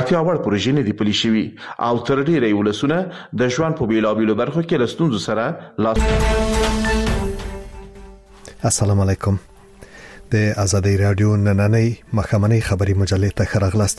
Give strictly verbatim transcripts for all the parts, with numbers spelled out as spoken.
اړتیا وړ پروژې نه دي پلي شوي او تر ډیره ولسونه د ژوند په بیلابیلو برخو کې له ستونزو سره لاس. السلام علیکم. د آزادۍ رادیو نننۍ مخامنۍ خبري مجلې ته خراغلاست.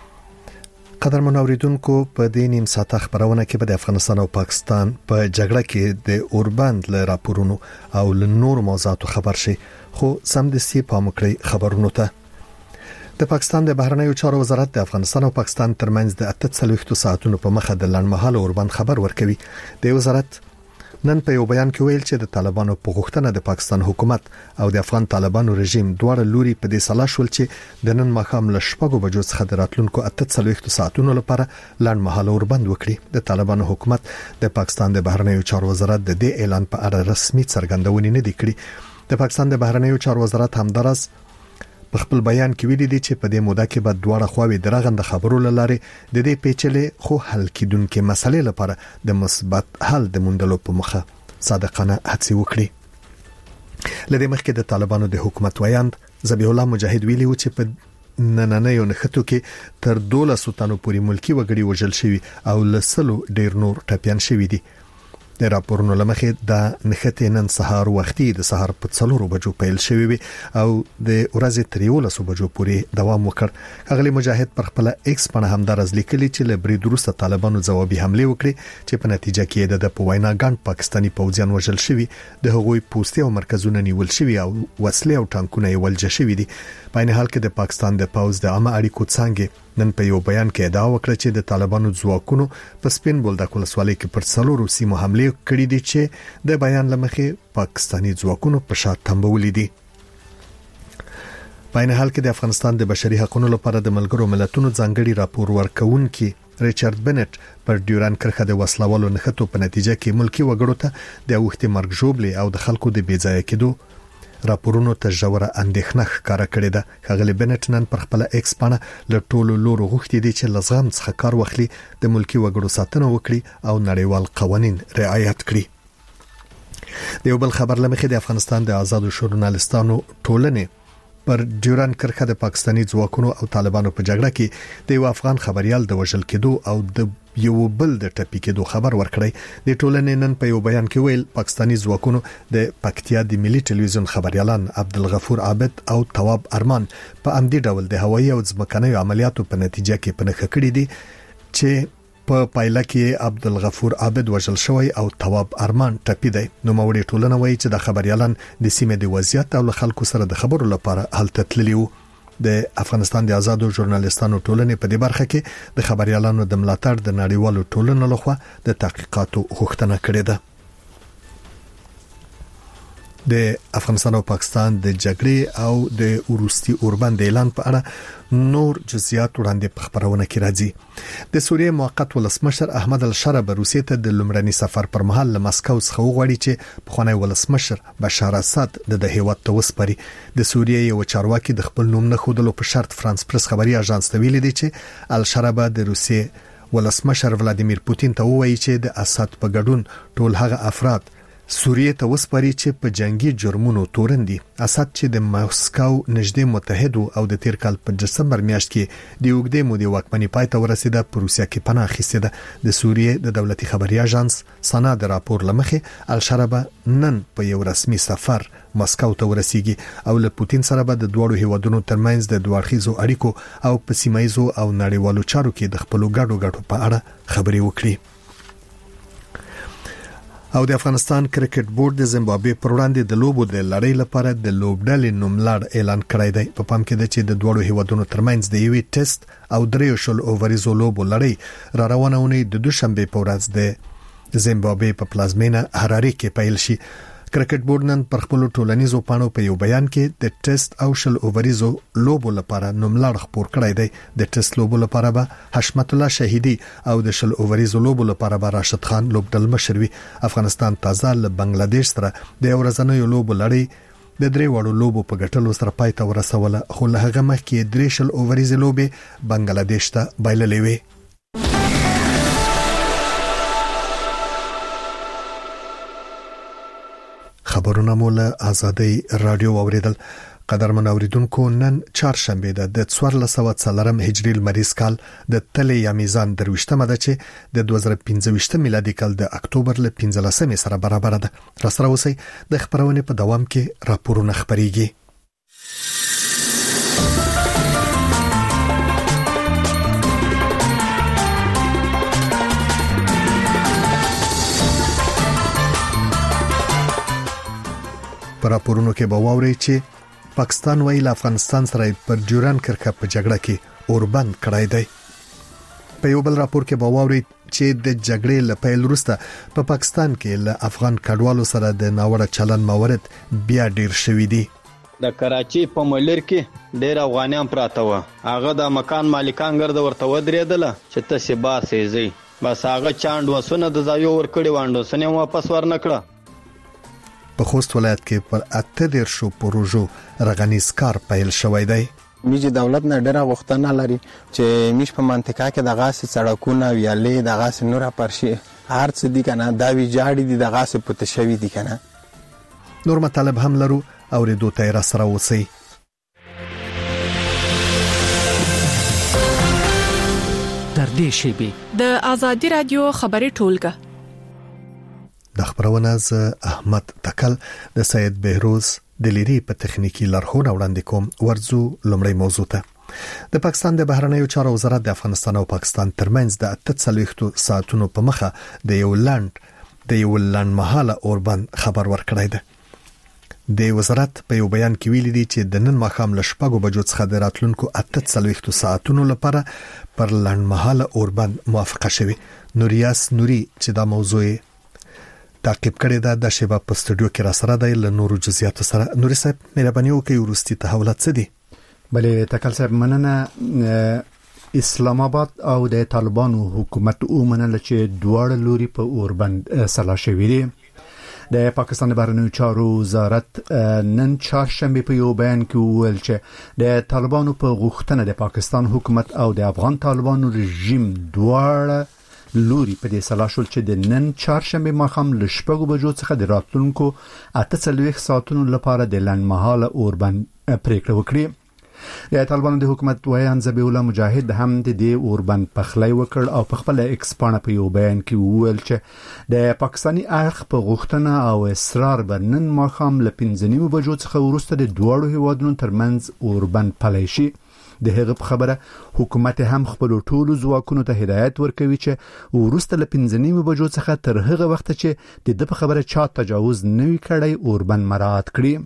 قدرمن اوریدونکو، په دې نیم ساعت خبرونه کې به د افغانستان او پاکستان په جګړه کې د اوربند له راپورونو او له نور موضوعاتو خبر شي، خو سمدستي پام وکړئ خبرونو ته. د پاکستان د بهرنیو چارو وزارت د افغانستان او پاکستان ترمنځ د اته څلوېښت ساعتونو په مخه د لنډمهاله اوربند خبر ورکوي. د وزارت نن په یو بیان کې ویل چې د طالبانو په غوښتنه د پاکستان حکومت او د افغان طالبانو رژیم دواړه لوري په دې سلا شول چې د نن ماښام له شپږو بجو څخه د راتلونکو اته څلوېښت ساعتونو لپاره لنډمهاله اوربند وکړي. د طالبانو حکومت د پاکستان د بهرنیو چارو وزارت د دې اعلان په اړه رسمي څرګندونې نه دي کړې. د پاکستان د بهرنیو چارو وزارت همدارس په خپل بیان کې ویلي دي چې په دې موده کې به دواړه خواوې د رغند خبرو لاره د دې پیچلې خو حل کېدونکې مسلې لپاره د مثبت حل د موندلو په مخه صادقانه هڅې وکړي. لدې مخکې د طالبانو د حکومت ویاند ذبیح الله مجاهد ویلي و چې په نننیو نښتو کې تر دولسو تنو پورې ملکی وګړي وژل شوي او لسلو ډیر نور ټپيان شوي دي. د راپورونو لمخې د نښتې نن سهار وختي د سهار په څلورو بجو پیل شوی وي او د ورځې تر یولسو بجو پورې دوام وکړ. اغلی مجاهد پر خپل ایکس باندې همدارز لیکلي چې له برید وروسته طالبانو ځوابي حمله وکړي چې په نتیجه کې د په وینا ګڼ پاکستاني پوځیان وژل شوي، د هغوی پوستې او مرکزونه نیول شوي او وسلې او ټانکونه یې ولجه شوي دي. په عین حال کې د پاکستان د پوځ د عامه اړیکو څانګې نن په یو بیان کې ادعا وکړه چې د طالبانو ځواکونو په سپین بولدک ولسوالۍ کې پر څلورو سیمو حمله کړې دي چې د بیان لمخې پاکستاني ځواکونو په شا تنبولې دي. په عین حال کې د افغانستان د بشري حقوقو لپاره د ملګرو ملتونو ځانګړي راپور ورکونکي ریچارډ بنټ پر ډیوران کرخه د وسلوالو نښتو په نتیجه کې ملکی وګړو ته د اوختي مرګ ژوبلې او د خلکو د بیځایه کېدو راپورونو ته ژوره اندېښنه ښکاره کړې ده. ښاغلی بنټ نن پر خپل ایکس باندې له ټولو لورو غوښتي دي چې لزغم څخه کار واخلي، د ملکی وګړو ساتنه وکړي او نړیوال قوانین رعایت کړي. د یو بل خبر لمخې د افغانستان د آزادو ژورنالستانو ټولنې پر ډیوران کرخه د پاکستاني ځواکونو او طالبانو په جګړه کې د یو افغان خبريال د وژل کېدو او د یو بل د ټپي کېدو خبر ورکړی. د ټولنې نن په یو بیان کې ویل پاکستاني ځواکونو د پکتیا د ملي ټلویزیون خبريالان عبدالغفور عابد او تواب ارمان په امدي ډول د هوایي او ځمکني عملیاتو په نتیجه کې پنهخه کړی دي چې په پایله کې عبدالغفور عابد وژل شوی او تواب ارمان ټپي دی. نو موري ټولنه وایي چې د خبريالان د سیمې د وضعیت او خلکو سره د خبرو لپاره هلته تللی وو. د افغانستان د آزادو ژورنالستانو ټولنې په دې برخه کې د خبريالانو د ملاتړ د نړیوالو ټولنو لخوا د تحقیقاتو غوښتنه کړې ده. د افغانستان او پاکستان د جګړې او د وروستي اوربند اعلان په اړه نور جزئیات وړاندې په خبرونه کې راځي. د سوریې موقت ولسمشر احمد الشرا روسیې ته د لومړني سفر پر مهال له مسکو څخه وغواړي چې پخوانی ولسمشر بشار اسد د هیواد ته وسپاري. د سوریې یو چارواکي د خپل نوم نه خودلو په شرط فرانس پریس خبري اژانس ته ویلي دی چې الشرا د روسیې ولسمشر ولادیمیر پوتین ته وایي چې د اسد په ګډون ټول هغه افراد سوریې ته وسپاري چې په جنگي جرمونو تورن دي. اسد چې د مسکو نږدې متحد او د تیر کال په دسمبر میاشت کې د یوګدې مودې واکمنۍ پای ته ورسېده په روسیا کې پناه اخیسته ده. د سوریې د دولتي خبري اژانس سنا د راپور لمخې الشرا نن په یو رسمي سفر مسکو ته ورسیږي او له پوتین سره به د دوړو هیوادونو ترمنځ د دوړخیزو اړیکو او په سیمایزو او نړیوالو چارو کې د خپل ګډو ګډو په اړه خبري وکړي. او د افغانستان کرکټ بورډ د زیمبابوې پر وړاندې د لوبو د لړۍ لپاره د لوبډلې نوملړ اعلان کړی دی. په پام کې ده چې د دوړو هیوادونو ترمنځ د یوې ټیسټ او دریو شل اووریزو لوبو لړۍ را روانه ونې د دوشنبه په ورځ د زیمبابوې په پلازمینه هراري کې پیل شي. کرکټ بورډ نن پر خپل ټولنیزو پاڼو په یو بیان کې د ټیسټ او شل اووریزو لوبو لپاره نوملړ خپور کړی دی. د ټیسټ لوبو لپاره به حشمت الله شهیدی او د شل اووریزو لوبو لپاره به راشد خان لوبډل مشر وي. افغانستان تازه له بنگلاديش سره د ورځنیو لوبو لړۍ د درې وړو لوبو په ګټلو سره پای ته ورسوله، خو له هغه مخکې درې شل اووریزو لوبې بنگلاديش ته بایللې وي. خبرونه مولا آزادۍ رادیو اوریدل. قدرمن اوریدونکو نن چهارشنبه ده د څوارلس سوه څلورم هجري لمریز کال د تلې یا میزان درویشتمه ده چې د دوه زره پنځه میلادي کال د اکتوبر ل پنځلسمې سره برابر ده. را سره اوسئ د خبرونې په دوام کې راپورونه خبريږي. پر راپورونو کې به واوري چې پاکستان ویل افغانستان سره پر جوران کرکه په جګړه کې اوربند کړای دی. په یو بل راپور کې به واوري چې د جګړې له پیل وروسته په پا پاکستان کې له افغان کډوالو سره د ناوړه چلن موارد بیا ډیر شوي دي. د کراچي په ملیر کې ډیر افغانان پراته و. هغه د مکان مالکان ګرځ ورته ودرېدل چې تاسو باسي زی بس هغه چاند وسونه د ځایو ور کړی واندو سنې واپس ورنکړه. په خوست ولایت کې پر اته دیر شو پروژو رغنیز کار پیل شوی دی. میجی دولت نه ډیره غوښتنه لري چې میش په منطقه کې د غاز سړکونه ویالې د غاز نور پرشي هر څه دي کنه دا وی جاړي دي د غاز په تشوي دي کنه. نور مطالب هم لرو او ردو ته را سره وسی. تر دې شی د ازادي رادیو خبري ټولګه د خبرونه ز احمد تکل د سید بهروز د لیری په تخنیکی لارښوونه وړاندې کوم. ورزو لمړی موضوع ته. د پاکستان د بهرنیو چارو وزارت د افغانستان او پاکستان ترمنځ د اته څلوېښتو ساعتونو په مخه د یو لاند د یو لاند مهاله اوربند خبر ورکړی دی. د وزارت په یو بیان کې ویلي دي چې د نن ماښام له شپږو بجو څخه د راتلونکو اته څلوېښتو ساعتونو لپاره پر لاند مهاله اوربند موافقه شوې. نوریاس نوري چې دا موضوع تعقیب کړی دا د شباب په استودیو کې را سره دی له نورو جزئیاتو سره. نوري صاحب مهرباني وکړئ ورستي تحولات څه دي؟ بلې تکل صاحب مننه. اسلام آباد او د طالبانو حکومت ومنل چې دواړه لوري په اوربند سلا شوي دي. د پاکستان بهرنیو چارو وزارت نن چهارشنبه په یو بیان کې وویل چې د طالبانو په غوښتنه د پاکستان حکومت او د افغان طالبانو رژیم دواړه لوري په دې سلا شول چې د نن چهارشنبه ماښام له شپږو بجو څخه د راتلونکو اته څلوېښت ساعتونو لپاره د لنډمهاله اوربند پریکړه وکړي. د طالبانو د حکومت ویان ذبیح الله مجاهد هم د دې اوربند پخلی وکړ او په خپل ایکس پاڼه په یو بیان کې وویل چې د پاکستاني اړخ په غوښتنه او اصرار به نن ماښام له پنځه نیمو بجو څخه وروسته د دواړو هیوادونو ترمنځ اوربند پلی شي. د هغه په خبره حکومت هم خپل ټولو ځواکونو ته هدایت ورکوي چې وروسته له پنځه نیمو بجو څخه تر هغه وخت چې د په خبره چا تجاوز نه وي کړی اوربند مراعات کړي.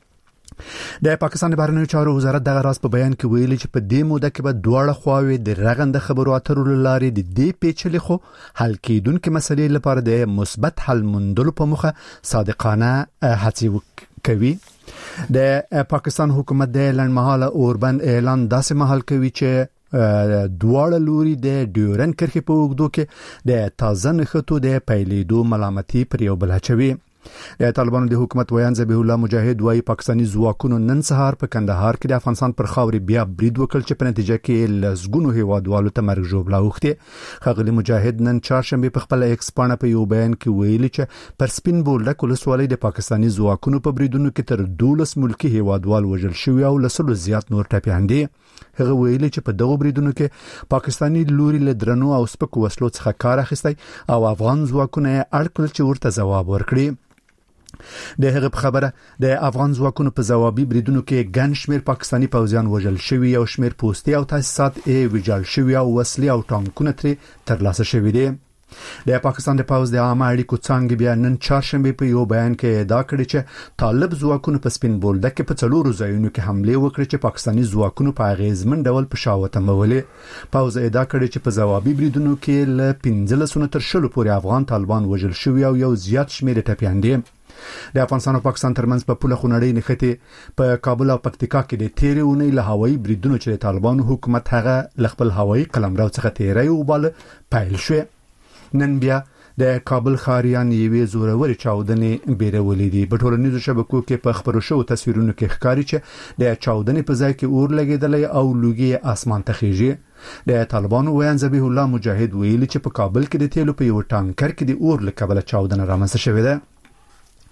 د پاکستان د بهرنیو چارو وزارت دغه راز په بیان کې ویلي چې په دې موده کې به دواړه خواوې د رغنده خبرو اترو لارې د دې پیچلې خو حل کېدونکې مسلې لپاره د مثبت حل موندلو په موخه صادقانه هڅې کوي. د پاکستان حکومت د لنډمهاله اوربند اعلان داسې مهال کوي چې دواړه لوري د ډیورن کرښې په اوږدو کې د تازه نښتو د پیلېدو ملامتي پر یو بل اچوي. د طالبانو د حکومت ویان ذبیح الله مجاهد وايي پاکستاني ځواکونو نن سهار په کندهار کې د افغانستان پر خاورې بیا برید وکړ چې په نتیجه کې لسګونو هیوادوالو ته مرګ ژوبلا اوښتې. ښاغلي مجاهد نن چهارشنبه په خپل ایکس پاڼه په یو بیان کې ویلي چې پر سپین بولډک ولسوالۍ د پاکستاني ځواکونو په بریدونو کې تر دولس ملکی هیوادوال وژل شوي او لسلو زیات نور ټپیان دي. هغه ویلي چې په دغه بریدونو کې پاکستاني لوري له درنو او سپکو وسلو څخه کار اخیستی او افغان ځواکونه یې اړ کړل چې ورته ځواب ورکړي. د هغه په خبره د افغان ځواکونو په ځوابي بریدونو کې ګڼ شمېر پاکستاني پوځیان وژل شوي او شمېر پوستي او تاسیسات یې ویجاړ شوي او وسلې او ټانکونه ترې ترلاسه شوي دي. د پاکستان د پوځ د عامه اړیکو څانګې بیا نن چهارشنبه په یو بیان کې ادعا کړې چې طالب ځواکونو په سپین بولډک کې په څلورو ځایونو کې حمله وکړه چې پاکستاني ځواکونو په اغیزمن ډول په شا وتمولې. پوځ ادعا کړې چې په ځوابي بریدونو کې له پنځلسو تر شلو پورې افغان طالبان وژل شوي او یو زیات شمېر ټپیان دي. د افغانستان او پاکستان ترمنځ په پوله خونړۍ نښتې په کابل او پکتیکا کې د تیرې اونۍ له هوایي بریدونو چې د طالبانو حکومت هغه ل خپل هوایي قلمرو څخه تیری وباله پیل شوه. نن بیا د کابل خاریان یوې زورورې چاودنې بیرولې دي. په ټولنیزو شبکو کې په خبرو شوو تصویرونو کې ښکاري چې د چاودنې په ځای کې اور لګېدلی او لوګي اسمان ته خیږي. د طالبانو ویان ذبیح الله مجاهد ویلي چې په کابل کې د تیلو په یو ټانکر کې د اور له کبله چاودنه رامنځته شوې ده.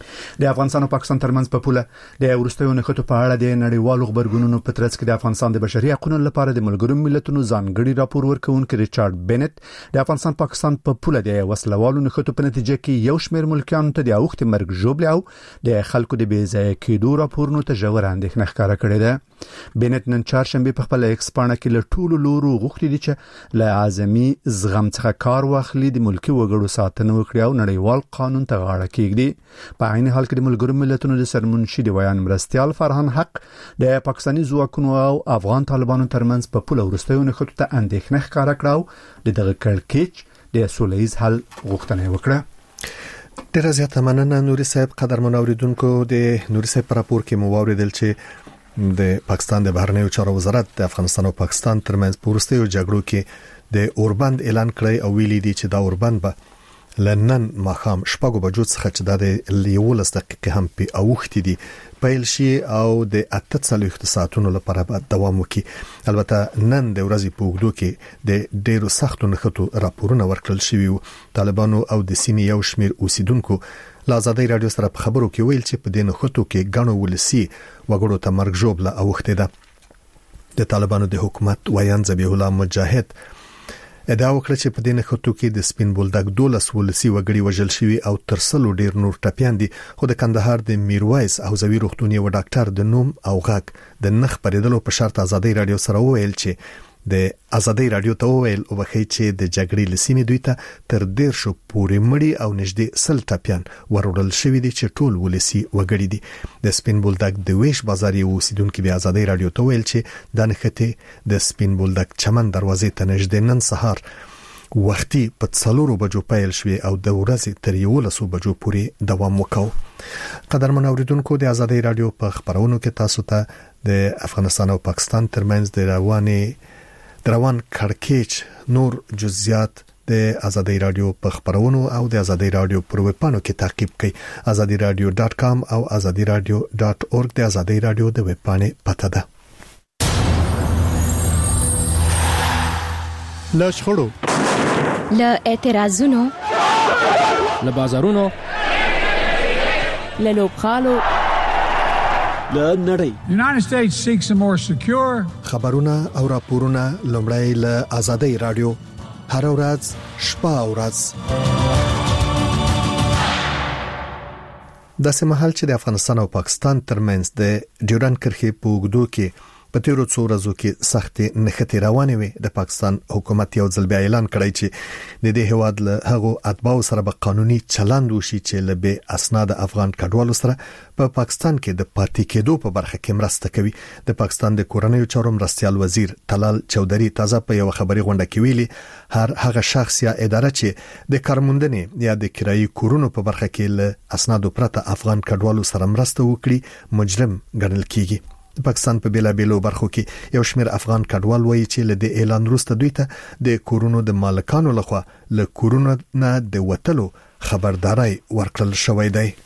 د افغانستان او پاکستان ترمنځ په پوله د ورستیو نښتو په اړه د نړیوالو خبرګونونو په ترڅ کې د افغانستان د بشري حقوقو لپاره د ملګرو ملتونو ځانګړي راپور ورکونکي ریچارډ بنت د افغانستان پاکستان په پوله د وسلوالو نښتو په نتیجه کې یو شمېر ملکیانو ته د اوخت مرګ ژوبل او د خلکو د بې ځای کېدو راپورونو ته ژور اندېښنه ښکاره کړې ده. بنت نن چهارشنبه په خپل ایکس پاڼه کې له ټولو لورو غوښتي دي چې له اعظمي زغم څخه کار واخلي، د ملکی وګړو ساتنه وکړي او نړیوال قانون ته غاړه کېږدي. په عین حال کې د ملګرو ملتونو د سرمنشي د ویان مرستيال فرهان حق د پاکستاني ځواکونو او افغان طالبانو ترمنځ په پوله ورستیو نښتو ته اندېښنه ښکاره کړه د دغه کړکېچ د سولهییز حل غوښتنه وکړه. ډیره زیاته مننه نوري صاحب. قدرمن اوریدونکو، د نوري صاحب په راپور کې مو واوریدل چې د پاکستان د بهرنیو چارو وزارت د افغانستان او پاکستان ترمنځ په ورستیو جګړو کې د اوربند اعلان کړی او ویلي دي چې دا اوربند به لنن ماخام شپږو بجو څخه چې د یولس دقیقې هم په اوخت دي پیل شي او د اته څلوېښت ساعتونو لپاره به دوام وکړي. البته نن د ورځې په اوږدو کې د ډیرو سختو نښتو راپورونه ورکړل شوي وو. طالبانو او د سیمې یو شمېر اوسیدونکو له ازادۍ رادیو سره په خبرو کې ویل چې په دې نښتو کې ګڼو ولسي وګړو ته مرګ ژوبله اوښتې ده. د طالبانو د حکومت ویان ذبیح الله مجاهد ادعا وکړه چې په دې نښتو کې د سپین بولدک دولس ولسي وګړي وژل شوي او تر سلو ډیر نور ټپيان دي. خو د کندهار د میرویس حوزوي روغتون یو ډاکټر د نوم او غږ د نخ پریدلو په شرط ازادۍ رادیو سره وویل چې د ازادۍ رادیو ته وویل او بخی چې د جګړې لسیمې دوی ته تر ډیر شو پورې مړی او نږدې سل ټپيان وروړل شوی دي چې ټول ولسي وګړي دي. د سپین بولدک د ویش بازار یو اوسیدونکو د ازادۍ رادیو ته ویل چې د نښته د سپین بولدک چمن دروازې ته نږدې نن سهار وختي په څلورو بجو پیل شوی او د ورځې تر یولسو بجو پورې دوام وکاو. قدرمن اوریدونکو، د ازادۍ رادیو په خبرونو کې تاسو ته د افغانستان او پاکستان ترمنځ د رواني دروان کړکېچ نور جزئیات د ازادۍ رادیو په خبرونو او د ازادۍ رادیو پر ویب پاڼو کې تعقیب کړئ. ازادي رادیو ډاټ کام او ازادي رادیو ډاټ اورګ د ازادۍ رادیو د ویب پاڼې پته ده. له شخړو، له اعتراضونو، له بازارونو، له لوبغالو، له نړۍ. The United States seeks a more secure. خبرونه او راپورونه لومړی له ازادۍ رادیو هر ورځ شپه او ورځ. د سیمهال چې د افغانستان او پاکستان ترمنځ د ډیورند کرښې په اوږدو کې په تیرو څو ورځو کې سختې نښتې روانې وي. د پاکستان حکومت یو ځل بیا اعلان کړی چې د دې هواد له هغو اتباعو سره به قانوني چلند وشي چې له بې اسناد افغان کډوالو سره په پا پاکستان کې د پاتې کېدو په برخه کې مرسته کوي. د پاکستان د کورنیو چارو مرستيال وزیر طلال چودري تازه په یو خبري غونډه کې ویلي هر هغه شخص یا اداره چې د کارموندنې یا د کرایي کورونو په برخه کې له اسنادو پرته افغان کډوالو سره مرسته وکړي مجرم ګڼل کیږي. د پاکستان په بیلابیلو برخو کې یو شمېر افغان کډوال وایي چې له دې اعلان وروسته دوی ته د کورونو د مالکانو لخوا له کورونو نه د وټلو خبرداري ورکړل شوې ده.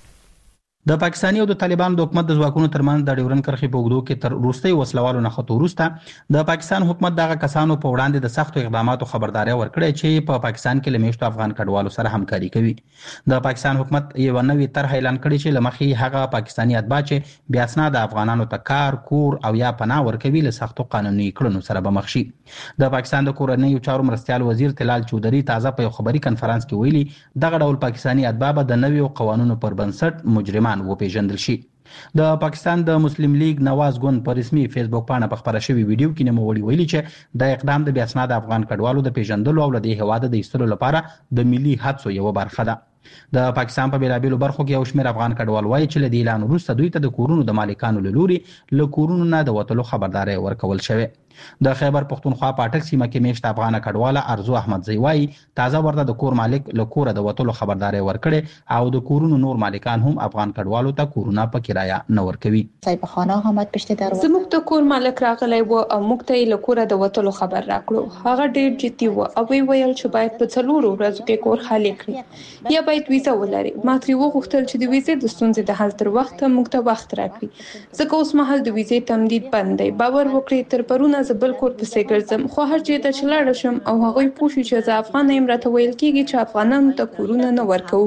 د پاکستاني او د طالبانو د حکومت د ځواکونو ترمنځ د ډیورند کرښې په اوږدو کې تر وروستي وسلوالو نښتو وروسته د پاکستان حکومت دغه کسانو په وړاندې د سختو اقداماتو خبرداري ورکړې چې په پاکستان کې لمیشتو افغان کډوالو سره همکاري کوي. د پاکستان حکومت یو نوې طرح اعلان کړی چې لمخې هغه پاکستاني اتباع چې بیا اسناد افغانانو ته کار، کور او یا پناه ورکوي له سختو قانوني کړنو سره به مخ شي. د پاکستان د کورنیو چارو مرستيال وزیر طلال چودري تازه په یو خبري کنفرانس کې ویلي دغه ډول پاکستاني اتباع به د نویو قوانینو پر بنسټ مجرمان و پیژندل شي. د پاکستان د مسلم لیگ نواز ګوند په رسمي فیسبوک پاڼه په خبره شوی ویډیو کې نوموړي ویلي چې د اقدام د بیا اسناد افغان کډوالو د پیژندلو او د هواد د ایستلو لپاره د ملي هڅو یو برخه ده. د پاکستان په بیلابیلو برخو کې یو شمېر افغان کډوال وایي چې له دې اعلان وروسته دوی ته د کورونو د مالکانو له لوري له کورونو نه د وټلو خبرداري ورکول شوې. د خیبر پختونخوا پاټک سیمه کې میشت افغان کډواله ارزو احمد زیوای تازه ورته د کور مالک له کوره د وټلو خبرداري ورکړي او د کورونو نور مالکان هم افغان کډوالو ته کورونه په کرایه نه ورکوي. صاحب خانه حمد پشت دروازه زموږ د کور مالک راغلی و او موږ ته له کوره د وټلو خبر راکړو. هغه ډیر جدي و او وی ویل چې باید په څلورو ورځو کې کور خالی کړي یا باید ویزه ولري. ما ترې وغوښتل چې د ویزې د ستونزې د حل تر وخت موږ ته وخت راکړي ځکه اوس مهال د ویزې تمدید بند دی. باور وکړئ تر پرونه نه زه بل کور پسې ګرځم، خو هر چېرته چې لاړه شم او هغوی پوه شي چې زه افغانه یم راته ویل کېږي چې افغانانو ته کورونه نه ورکوو.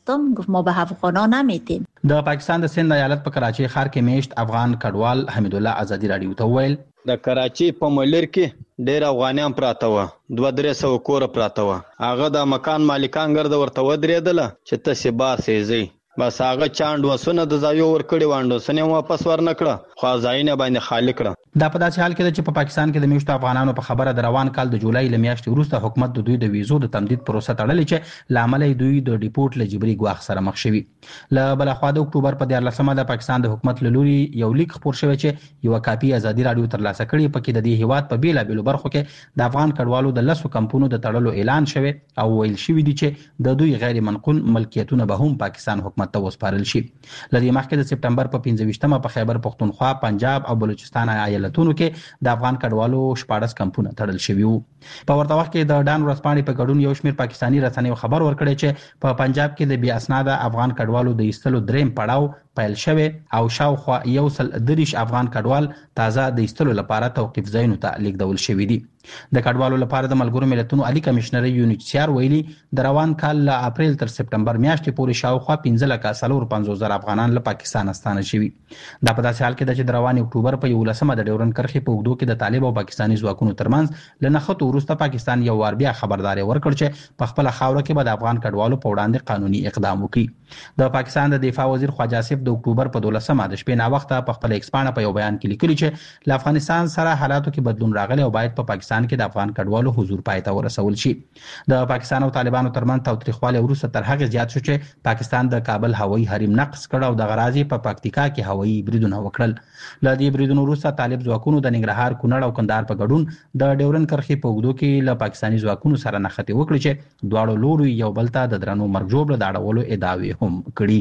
ما به افغانان نمیتیم. د پاکستان د سند ایالت په کراچۍ ښار کې میشت افغان کډوال حمید الله ازادي راډیو ته وویل د کراچۍ په ملر کې ډېر افغانیان پراته وه، دوه درې سوه کوره پراته وه. هغه د مکان مالکان ګرده ورته ودرېدله چې تاسې باسئ ځئ. بس هغه چانډ وسونه د ځایو ورکړي وه، انډوسن یې واپس ورنه کړه، خو ځایونه باندې خالي کړه. دا په داسې حال کې ده چې په پا پاکستان کې د میشتو افغانانو په خبره د روان کال د جولای له میاشتې وروسته حکومت د دوی د ویزو د تمدید پروسه تړلې چې له امله دوی د ډیپورټ له جبري ګواښ سره مخ شوي. له بله خوا د اکتوبر په دیارلسمه د پاکستان د حکومت له لوري یو لیک خپور شوی چې یوه کاپي ازادي راډیو ترلاسه کړې، پکې د دې هیواد په بېلابېلو برخو کې د افغان کډوالو د لسو کمپونو د تړلو اعلان شوی او ویل شوي دي چې د دوی غیر منقول ملکیتونه به هم پاکستان حکومت ته وسپارل شي. له دې مخکې د سپټمبر په پنځه ویشتمه په خیبر پښتونخوا، پنجاب او بلوچستان ایالتونو کې د افغان کډوالو شپاړس کمپونه تړل شوي وو. په ورته وخت کې د ډان ورځپاڼې په ګډون یو شمېر پاکستاني رسنیو خبر ورکړی چې په پنجاب کې د بې اسناده افغان کډوالو د ایستلو دریم پړاو پیل شوی او شاوخوا یو سل دېرش افغان کډوال تازه د ایستلو لپاره توقیف ځایونو ته لیږدول شوي دي. د کډوالو لپاره د ملګرو ملتونو عالی کمشنر یونیچیار ویلي د روان کال له اپریل تر سپټمبر میاشتې پورې شاوخوا پنځه لکه څلور پنځوس زره افغانان له پاکستان ستانه شوي. دا په داسې حال کې ده چې د روان اکتوبر په یولسمه د ډیورنډ کرښې په اوږدو کې د طالب او پاکستاني ځواکونو ترمنځ له نښتو وروسته پاکستان یو وار بیا خبرداری ورکړ چې په خپله خاوره کې به د افغان کډوالو په وړاندې قانوني اقدام وکړي. د پاکستان د دفاع وزیر خواجه آصف د اکتوبر په دولسمه د شپې ناوخته په خپل ایکس پاڼه په یو بیان کې لیکلي چې له افغانستان سره حالاتو کې بدلون راغلی او باید په پاکستان کې د افغان کډوالو حضور پای ته ورسول شي. د پاکستان او طالبانو ترمنځ تاوتریخوالی وروسته تر هغې زیات شو چې پاکستان د کابل هوایي حریم نقض کړ او دغه راز یې په پکتیکا کې هوایي بریدونه وکړل. له دې بریدونو وروسته طالب ځواکونو د ننګرهار، کونړ او کندهار په ګډون د ډیورنډ کرښې په اوږدو کې له پاکستاني ځواکونو سره نښتې وکړې چې دواړو لورو یو بل ته د درنو مرګ ژوبله د اړولو ادعاوې هم کړي.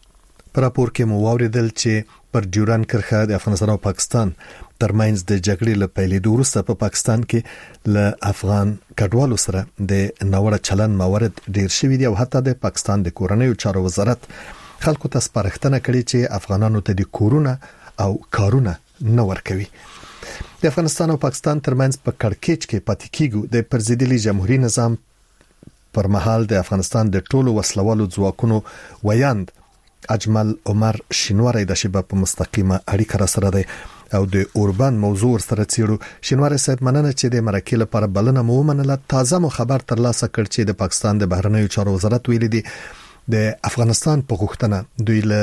په راپور کې مو واوریدل چې پر ډیورنډ کرښه د افغانستان او پاکستان ترمنځ د جګړې له پیلېدو وروسته په پاکستان کې له افغان کډوالو سره د ناوړه چلند موارد ډیر شوي دي او حتی د پاکستان د کورنیو چارو وزارت خلکو ته سپارښتنه کړې چې افغانانو ته د کورونه او کارونه نه ورکوي. د افغانستان او پاکستان ترمنځ په کړکېچ کې پاتې کېږو د پرزیدلي جمهوریت نظام پر مهال د افغانستان د ټولو وسلوالو ځواکونو ویاند اجمل عمر شینواری د شباب په مستقیمه اړیکه را سره دی او د اوربان موضوع سره چیرو. شینواری صاحب مننه چې د مرکې لپاره بلنه مو ومنله. تازه مو خبر ترلاسه کړ چې د پاکستان د بهرنیو چارو وزارت ویلي دی د افغانستان په غوښتنه دوی له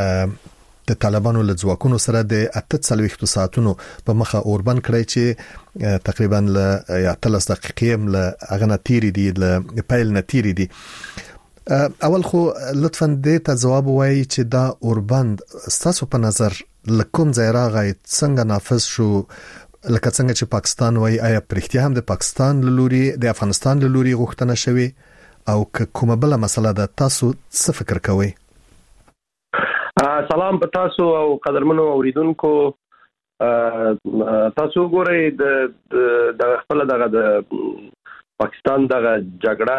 د طالبانو له ځواکونو سره د اته څلوېښتو ساعتونو په مخه اوربان کړی چې تقریبا له اتلس دقیقې له هغه نه تیری دي له پیل نه تیری دي. اول خو لطفاً دې ته جواب وایي چې دا اوربند ستاسو په نظر لکوم ځای راغی، څنګه نافذ شو، لکه څنګه چې پاکستان وایي آیا پرختیا هم د پاکستان له لوري د افغانستان له لوري غوښتنه شوی او کومه بل مسله ده؟ تاسو څه فکر کوئ؟ سلام په تاسو او قدرمنو اوریدونکو. تاسو ګورئ د د خپل دغه د پاکستان دغه جګړه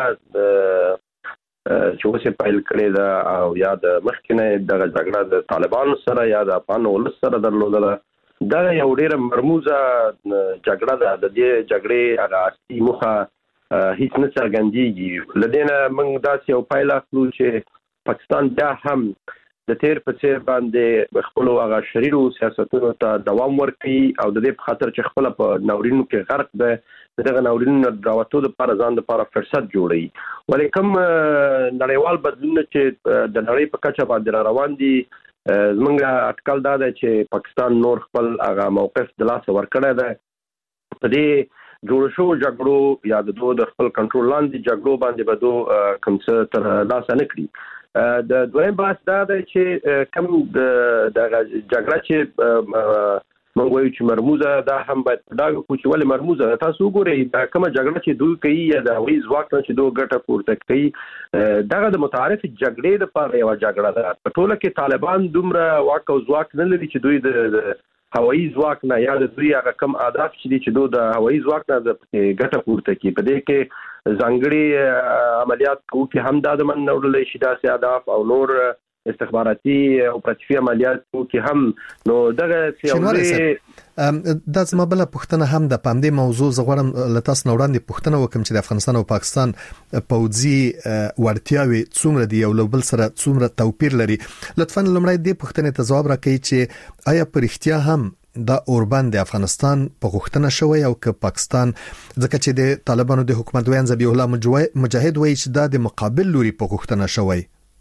چې اوسه پیل کړې ده او یا د مخکنه دغه جګړه د طالبانو سره یا د افغان ولس سره درلودله، دا یو ډیره مرموزه جګړه ده. د دې جګړې هغه اصلي موخه هیڅ نه څرګندېږي. لدينا موږ داسې یو پایله اخلو چې پاکستان بیا هم د تیر په څیر باندې خپل هغه شریرو سیاستونو ته دوام ورکړي او د دې په خاطر چې خپل په ناورینو کې غرق ده دغه ناورینو راوتو د لپاره ځان د لپاره فرصت جوړي. ولیکم نړیوال بدلون چې د نړۍ په کچه باندې روان دي، زمونږ اټکل دا ده چې پاکستان نور خپل هغه موقف د لاس ورکړی ده. په دې جوړ شو جګړو یا د دوه د خپل کنټرول لاندې جګړو باندې به دوه کوم څه تر لاس نه کړي. د دویم بحث دا دی چې کوم د جګړه چې موږ وایو چې مرموزه دا هم باید دا کو چې ولې مرموزه. تاسو وګورئ دا کومه جګړه چې دوی کوي یا د هوایي ځواک نه چې دوی ګټه پورته کوي، دغه د متعارف جګړې لپاره یو جګړه ده. په ټوله کې طالبان دومره واک او ځواک نه لري چې دوی د هوایي ځواک نه یا د دوی هغه کم اهداف چې دي چې دوی د هوایي ځواک نه ګټه پورته کوي. په دې کې ځانګړي عملیات کوي هم دا د من نورلې شي داسې اهداف او نور استخباراتي او پراتیفي عملیاتو کې هم نو دغه سیاولې د زما بل پښتنه هم د پامدې موضوع زغړم لتاس نوړاندې پښتنه وکم چې د افغانستان او پاکستان پوځي ورتیاوي څومره دی او بل سره څومره توپیر لري. لطفا لمړی دې پښتنه ته جواب راکړئ چې آیا پر اختیا هم دا اوربند د افغانستان په غوښتنه شوی او که پاکستان ځکه چې د طالبانو د حکومت ویان ذبیح الله مجاهد وایي چې دا د مقابل لوري په غوښتنه شوی.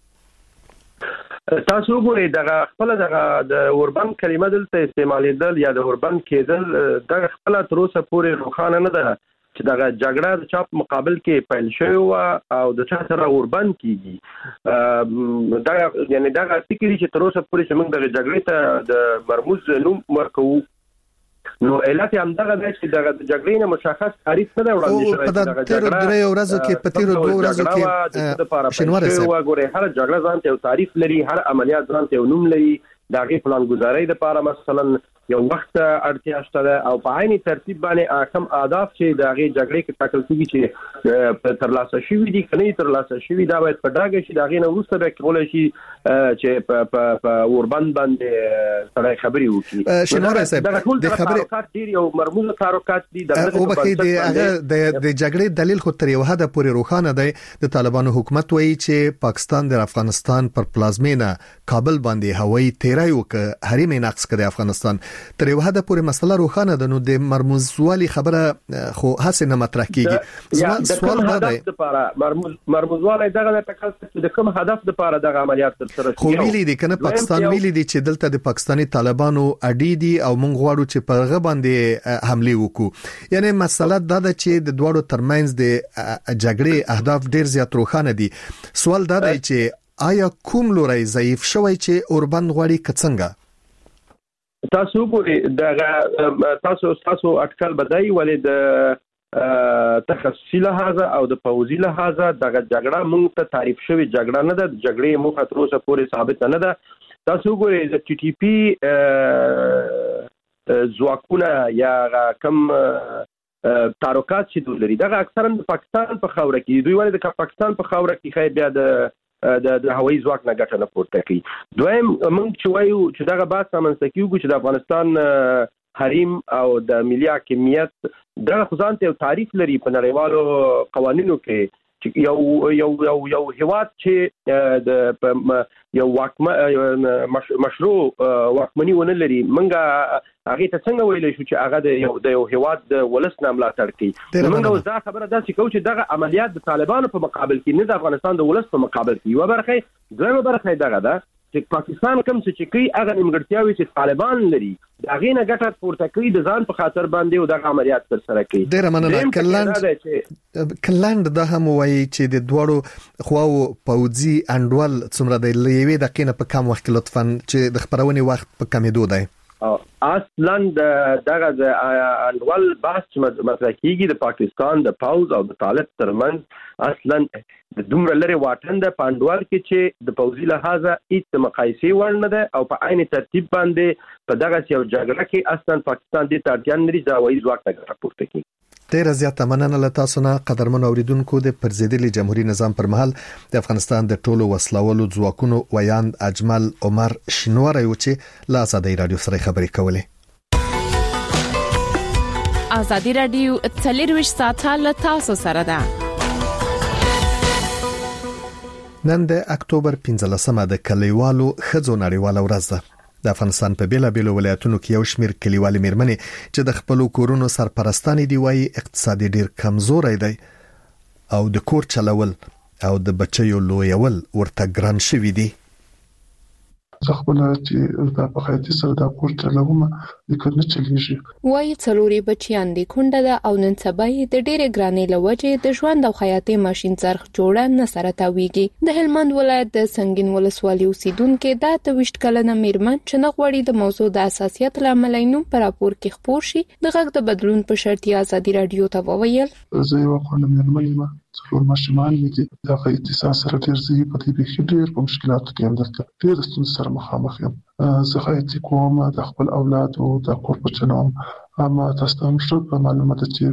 تاسو وګورئ دغه خپل دغه د اوربند کلمه دلته استعمالېدل یا د اوربند کېدل دغه خپل تر اوسه پورې روښانه نه ده چې دغه جګړه د چاپ مقابل کې پیل شوی او د چا سره اوربند کیږي دا یعنی دا فکرې چې تر اوسه پورې چې موږ د جګړې ته د مرموز نوم ورکو نو علت هم دغه دی چې دغه جګړې نه مشخص تعریف نه دی وړاندې شوی. په تیر درې ورځو کې په تیر دوه ورځو کې شنوار سره وګورئ هر جګړه ځان ته یو تعریف لري، هر عملیات ځان ته یو نوم لري، دا غي پلان گزارۍ د لپاره مثلا یو وخت اړتیا شته او په عیني ترتیب باندې اهم اهداف چې د غي جګړې کې ټاکل کیږي چې تر لاسه شوی دي کني تر لاسه شوی دا باید په ډاګه شي دا غي نه وروسته به کول شي چې په په اوربند باندې سره خبري وکړي. شنوار صاحب د خبرې کار ډیر یو مرموز کاروکات دي د او بخې د هغه د جګړې دلیل خو تر یو حد پورې روښانه دی. د طالبانو حکومت وایي چې پاکستان د افغانستان پر پلازمینه کابل باندې هوایي تیرای وک حریم نقص کړي افغانستان تر یو حد پورې مسله روښانه ده. نو د مرموزوالي خبره خو هڅه نه مطرح کیږي. سوال دا دی د لپاره مرموز مرموزوالي دغه د تکلف د کوم هدف د لپاره دغه عملیات تر سره خو ویلي دي کنه پاکستان ویلي دي چې دلته د پاکستاني طالبانو اډي دي او مونږ غواړو چې په هغه باندې حمله وکړو. یعنی مسله دا ده چې د دوړو ترمنځ د جګړې اهداف ډیر زیات روښانه دي. سوال دا دی چې آیا کوم لوري ضعیف شوی چې اوربند غواړي کڅنګه؟ تاسو وګورئ دغه تاسو تاسو اټکل بدای ولې د تخصصي لحاظه او د پوځي لحاظه دغه جګړه موږ ته تعریف شوی جګړه نه ده. جګړې موږ تر اوسه پورې ثابت نه ده. تاسو وګورئ د ټي ټي پی ځواکونه یا کم تاروکات چې دوی لري دغه اکثرا د پاکستان په خاوره کې دوی ولې د پاکستان په خاوره کې خیر بیا د د د هوایي ځواک نه ګټه نه پورته کوي. دویم موږ چې وایو چې دغه بحث رامنځته کیږي چې د افغانستان حریم او د ملي حاکمیت دغه خزان ته تعریف لري په نړیوالو قوانینو کې چې یو یو یو یو هیواد چې د یو واکمن مشروع واکمنی ونه لري منګه هغه ته څنګه ویل شو چې هغه د یو د یو هیواد د ولس نه ملاتړ کوي. موږ دا خبره ده چې کوم چې دغه عملیات د طالبانو په مقابل کې نه د افغانستان د ولس په مقابل کې یو برخه دویمه برخه دغه ده چې پاکستان کوم څه کوي هغه نیمګړتیاوي چې طالبان لري دا غینه ګټه پورته کوي د ځان په خاطر باندې او د عملیات تر سره کوي. ډیر مننه. کلند کلند د هم وایي چې د دوړو خواو پوځي انډول څومره د لوي د قینه په کم وخت لطفا چې د خبرونې وخت په کمیدو دی. اصلا دغه د انډول بحث مطرح کیږي د پاکستان د پاوز او د طالب ترمنځ اصلا د دومره لري واټن د پاندوال کې چې د پوزي لحاظه هیڅ مقایسه ور نه ده او په عین ترتیب باندې په دغه یو جګړه کې اصلا پاکستان د تاریخ لري دا وایي ځواک نه راپورته کوي. ډیر زیاته مننه له تاسو نه قدرمن اوریدونکو. د پرزیدلي جمهوریت نظام پر مهال د افغانستان د ټولو وسلوالو ځواکونو ویاند اجمل عمر شنوار یو چې له آزادۍ رادیو سره خبرې کولې. آزادۍ رادیو تلویزیون ساته له تاسو سره ده. نن د اکتوبر پنځلسمه د کلیوالو خځو نړیواله ورځ ده. د افغانستان په بیلابیلو ولایتونو کې یو شمېر کلیوالي میرمنې چې د خپل کورونو سرپرستانې دی وایي اقتصادي ډیر کمزوري دی او د کور چلول او د بچیو لویول ورته ګران شوی دی. زه خپل چې د بخیتي سره د کور چلوم لیکل نه چلیږي. وایي څلوري بچیان دي کونډه ده او نن سبا یې د ډېرې ګرانۍ لوجې د ژوند او خیاطۍ ماشين څرخ جوړه نه سره تاویږي. د هلمند ولایت د سنگین ولسوالۍ اوسیدونکو د تویشت کلنه میرمن چې نه غوړي د موضوع د اساسیت لامل نو پر راپور کې خبر شي د غږ د بدلون په شرط آزادۍ رادیو ته وویل. زه یو خپل میرمن یم څلور ماشومان دي د اختصاص سره ډیر زی په دې کې ډیر په مشکلاتو کې هم درته ډیر ستونزې سره مخامخ یم. زه خیاطي کوم د خپل اولاد او د کور په چلوم اما تاسو هم شته معلومات چې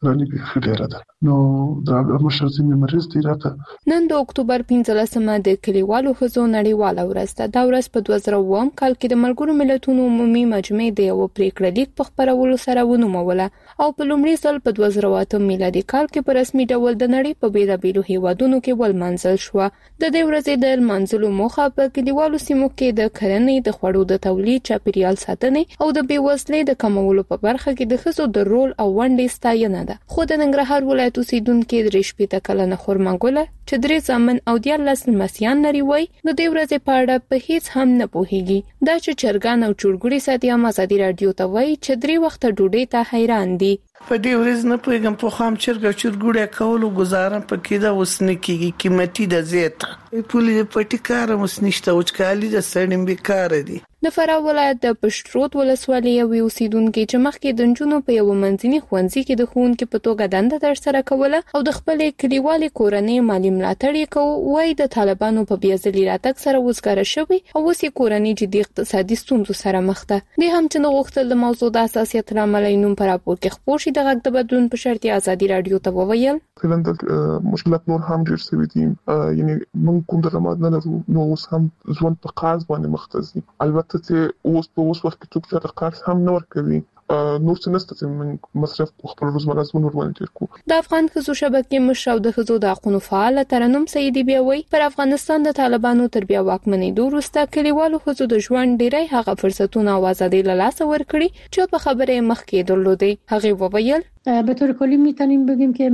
رانی به ډیره ده. نو دا مشر زمي مریض دی راته. نن د اکتوبر پنځلسمه د کلیوالو ښځو نړیواله ورځ ده. دا ورځ په دوه زره اووم کال کې د ملګرو ملتونو عمومي مجمع د یو پریکړه لیک په خپرولو سره ونوموله او په لومړي ځل په دوه زره اتم میلادي کال کې په رسمي ډول د نړۍ په بیلابیلو هیوادونو کې ولمانځل شو. د دې ورځې د لمانځلو موخه په کلیوالو سیمو کې د کرنې، د خوړو د تولید، چاپیریال ساتنې او د بیوزلۍ د کمولو په برخه کې د ښځو د رول او ونډې ستاینه ده. خو د ننګرهار ولایت اوسیدونکو د رشپیته کلنه خورمنګوله چې درې زامن او دیارلس لمسیان لري وای نو د ورځې په اړه په هیڅ هم نه پوهیږي. دا چې چرګان او چړګوړي ساتي هم ازادي رادیو ته وای چې درې وخت ډوډۍ ته حیران دي. په دې ورځ نه پوهیږم په خام چرګ او چړګوړي کولو گزاره پکې دا وس نه کیږي. قیمتي د زیات پولې پټی کار مس نشته او چکالي د سړیم بیکار دي. د فراه ولایت د پشترود ولسوالۍ یو اوسیدونکو چې مخکې د جنونو په یو منځني ښوونځي کې د ښوونکو په توګه دنده ترسره کوله او د خپل کلیوالي کورنۍ مالی ملاتړ یې کوي، وای د طالبانو په بیازلي راتګ سره وزګاره شوی او اوس یې کورنۍ جدي اقتصادي ستونزو سره مخ ده. د هم چې د غوښتل د موضوع د اساسیت لامل نوم پر راپور کې خپور شي د غږ د بدلون په شرط ازادي رادیو ته وویل فلند مشکلات نور هم ډیر سوي دي. یعنی موږ کوم د رمضان نه نو اوس هم ځوان په قرض باندې مختصي. البته چې اوس په اوس وخت کې څوک چې قرض هم نه ورکوي نور څه نشته چې موږ مصرف خپل روزمره ژوند ورباندې تیر کوو. د افغان ښځو شبکې مشر او د ښځو د حقوقو فعال ترنم سیدی بیاوي پر افغانستان د طالبانو تر بیا واکمنۍ وروسته کلیوالو ښځو د ژوند ډیری هغه فرصتونه او ازادي له لاسه ورکړي چې په خبره مخکې درلودې. هغه وویل به طور کلی میتونیم بگیم که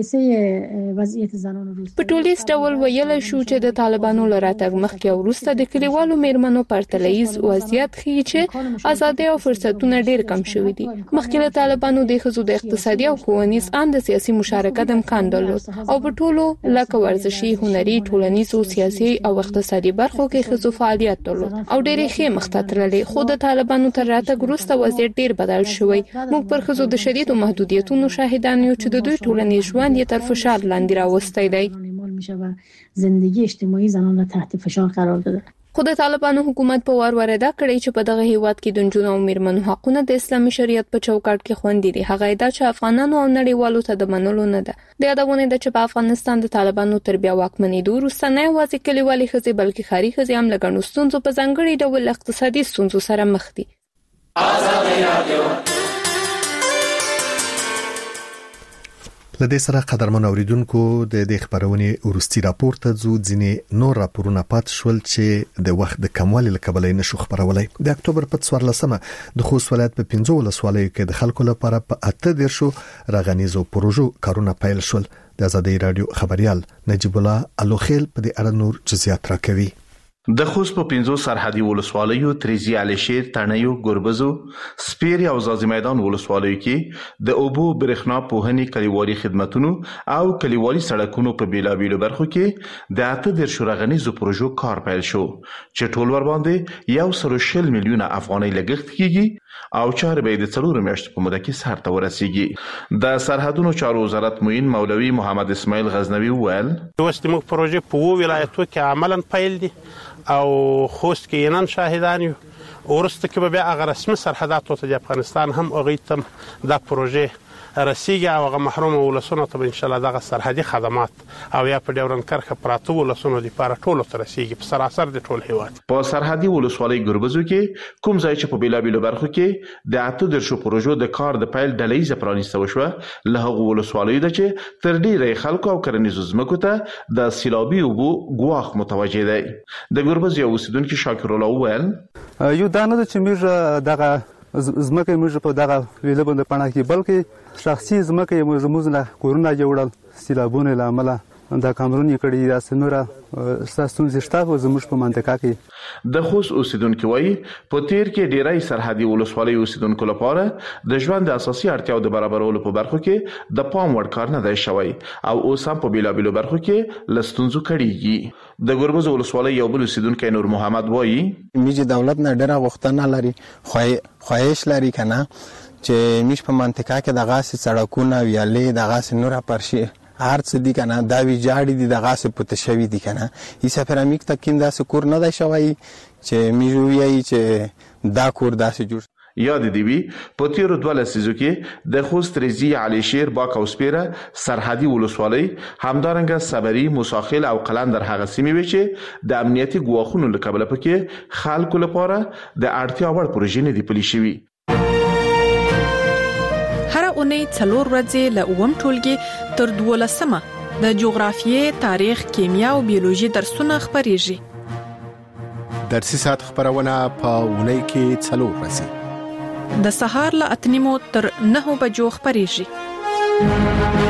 مقایسه وضعیت زنان روز په ټولیز ډول ویل شو چې د طالبانو لراتګ مخکې او وروسته د کلیوالو میرمنو پرتلیز وضعیت ښیي چې ازادي او فرصتونه ډیر کم شوي دي. مخکې له طالبانو د ښځو د اقتصادي او ښوونیز ان د سیاسي مشارکت امکان درلود او په ټولو لکه ورزشي، هنري، ټولنیزو، سیاسي او اقتصادي برخو کې ښځو فعالیت درلود او ډېرې ښې مخته تللې. خو د طالبانو تر راتګ وروسته وضعیت ډیر بدل شوی. موږ پر ښځو د شدید محدودیت تونو شاهدان یو چې د دوی ټولنیز ژوند یې تر فشار لاندې راوستی دی. زندگی اجتماعي زنان را تحت فشار قرار داده. خو د طالبانو حکومت په وار ورده کړی چې په دغه هیواد کې د نجونو او میرمنو حقونه د اسلامي شریعت په چوکاټ کې خوندي دي. هغه دا چې افغانانو او نړیوالو ته د منلو نه ده. د یادونه ده چې په افغانستان د طالبانو تر بیا واکمنۍ وروسته نه یوازې کلیوالي ښځې بلکې ښاري ښځې هم له ګڼو ستونزو په ځانګړي ډول اقتصادي ستونزو سره مخ دي. لدې سره قدرمن اوریدونکو د دې خبرونې ورستي راپور ته ځو. ځینې نور راپورونه پات شول چې د وخت د کموالي لکبلې نشو خبرولای. د اکتوبر په څوارلسمه د خوست ولایت په پنځو ولسوالیو کې د خلکو لپاره په اته دیرشو رغنیزو پروژو کارونه پیل شول. د ازادي رادیو خبريال نجیب الله الوخیل په دې اړه نور جزئیات راکوي. د خوست په پنځو سرحدي ولسوالیو تریزی علشیر، تڼیو، ګربزو، سپیر او زازي میدان ولسوالیو کې د اوبو، برېښنا، پوهنې، کلیوالي خدماتونو او کلیوالي سړکونو په بیلابیلو برخو کې د اته دیرشو رغنیزو پروژو کار پیل شو چې ټول ور باندې یو سل شل میلیونه افغانۍ لګښت کیږي او چارې به د څلورو میاشتو په موده کې سر ته ورسیږي. د سرحدونو چارو وزارت معین مولوي محمد اسماعیل غزنوي وویل اوس د موږ پروژې په وو ولایتو کې عملاً پیل دي او خوست کې نن شاهدان یو. ورسته کې به بیا هغه رسمي سرحدات ته د افغانستان هم هغه تم د پروژې رسیږي او هغه محروم ولسونه ته ان شاء الله دغه سرحدي خدمات او یا په ډیورن کرخه پراته ولسونه لپاره ټول تر رسیږي په سراسر د ټول هیواد. په سرحدي ولسوالۍ ګربزو کې کوم ځای چې په بیلابیلو برخو کې د اته درشو پروژو د کار د پیل ډلې پرانیسته وشوه له هغه ولسوالۍ د چې تر ډیره خلکو او کرنیزو ځمکو ته د سیلابي اوبو ګواخ متوجه دی. د ګربز یو اوسیدونکو شاکر الله وویل یو دانه چې موږ دغه زمکه موږ په دغه ویله باندې پڼه کې بلکې شخصي زمکه موږ زموږ له کورونه جوړل سیلابونه لامل دا کامرونی کړي دا سنوره ستاسو شتاب زموږ په منطقه کې. د خوست اوسیدونکو وایي په تیر کې ډیری سرحدي ولسوالۍ اوسیدونکو لپاره د ژوند د اساسي اړتیاو د برابرولو په برخو کې د پام وړ کار نه دی شوی او اوس هم په بیلابیلو برخو کې لستونزو کړيږي. د ګربز ولسوالۍ یو بل اوسیدونکو نور محمد وایي میږي دولت نه ډیره غوښتنه لري خو خواهش لري کنه چې میش په منطقه کې د غاس سړکونه ویالې د غاس نور پرشي هر څه دي کنه دا وی جاړي دي د غاس پته شوی دي کنه ای سفرامیک تکین دا سکور نه دی شوی چې میږي چې دا کور داسې جوړ. یاد دی وی په تیرو دوه لسیزو کې د خوست ریزي علي شیر باک او سپیره سرحدي ولسوالۍ همدارنګه صبري مساخل او قلندر هغه سیمې وي چې د امنیتي ګواښونو له کبله پکې خلکو لپاره د اړتیا وړ پروژې نه دي پلي شوي. هر اونۍ څلور ورځې له اووم ټولګي تر دولسمه د جغرافیې، تاریخ، کیمیا او بیولوژي درسونه خپرېږي. درسي ساعت خبرونه په اونۍ کې څلور ورځې د سهار له اته نیمو تر نهو بجو خپرېږي.